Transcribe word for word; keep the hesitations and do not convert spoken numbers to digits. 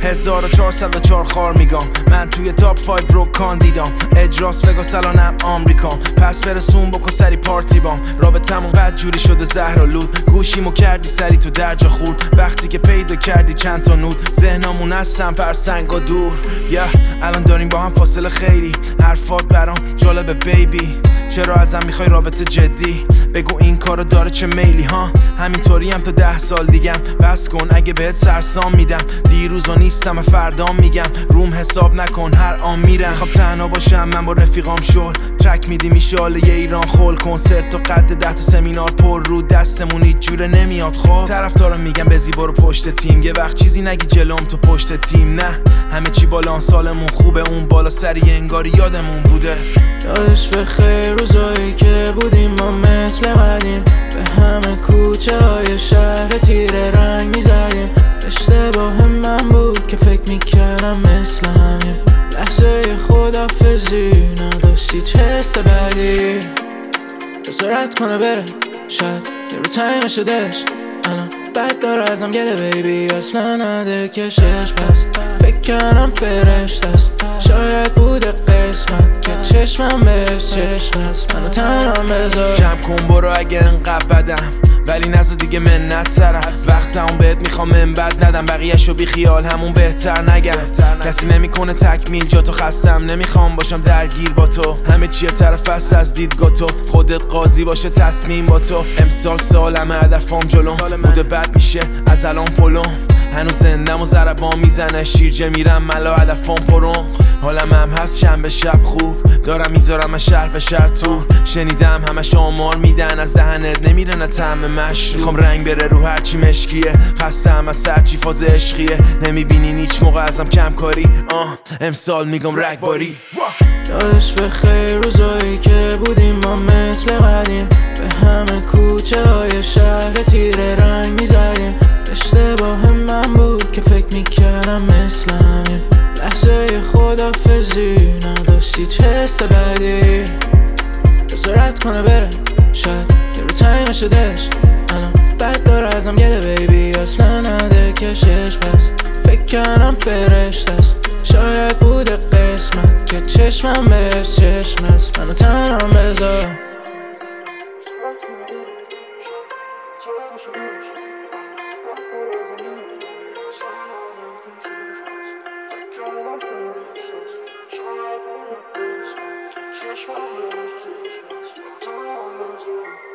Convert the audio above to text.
هزار و چهارصد و چهار خار میگم من توی تاپ فایو رو کاندیدام اجراس وگاس الانم آمریکام پس برسون بکن سری پارتی بام رابطمون بد جوری شده زهر و لود گوشیمو کردی سری تو درجا خورد وقتی که پیدا کردی چند تا نود ذهنمون از سم فرسنگ و دور yeah. الان داریم با هم فاصله خیلی حرفات برام جالبه بیبی چرا ازم میخوای رابطه جدی بگو این کارو داره چه میلی ها همینطوری هم تا ده سال دیگم بس کن اگه بهت سرسام میدم دیروزا نیستم فردا میگم روم حساب نکن هر آن میرم میخوام تنها باشم من با رفیقام شل ترک میدی میشاله یه ایران خول کنسرت و قد ده تا سمینار پر رو دستمون هیچ جوره نمیاد خب طرفدارا میگم بزی برو پشت تیم یه وقت چیزی نگی جلوم تو پشت تیم نه همه چی بالا سالمون خوبه اون بالا سری انگاری یادمون بوده یادش بخیر روزایی که بودیم ما مثل قدیم به همه کوچه های شهر تیره رنگ میزدیم اشتباه من بود که فکر میکردم مثل همیم لحظه خدافزی نداشتی چه حس بدی بذارت کنه بره شاید یه رو تایمه شدهش الان بد داره ازم گله بیبی اصلا نده کشش پس فکر کنم فرشت است شاید بوده قسمت که چشمم بهش چشم است منو تنم بذار جمع کن برو اگه انقدر بدم ولی نزو دیگه منت سرم وقتمون بهت میخوام من بد ندم بقیه‌شو بی خیال همون بهتر نگم کسی نمیکنه تکمیل جا تو خستم نمیخوام باشم درگیر با تو همه چیه طرف است از دیدگاه تو خودت قاضی باشه تصمیم با تو امسال سالم هدفم جلوم بوده بد میشه از الان پلوم هنوز زندم و ضربان میزنه شیرجه میرم ملا هدفم پرم حالم هم هست شنبه شب خوب دارم میذارم از شهر به شهر تو شنیدم همش آمار میدن از دهنت نمیره نه طعم مشروب میخوام رنگ بره رو هرچی مشکیه خستم از سرچی فاز عشقیه نمیبینین هیچ موقع ازم کم کاری آه امسال میگم رگباری یادش بخیر روزایی که بودیم ما مثل قدیم به همه کوچه های شهر تیره رنگ میزدیم اشتباه من بود که فکر میکردم مثل همین لحظه خدافزی نداشتی چه حس بدی بذارت کنه بره شاید یه رو تایمه شدهش الان بد داره ازم گله بیبی اصلا نده کشش پس فکر کنم فرشت است شاید بوده قسمت که چشمم بهش چشم است منو تنم بذار Just one minute, just one minute.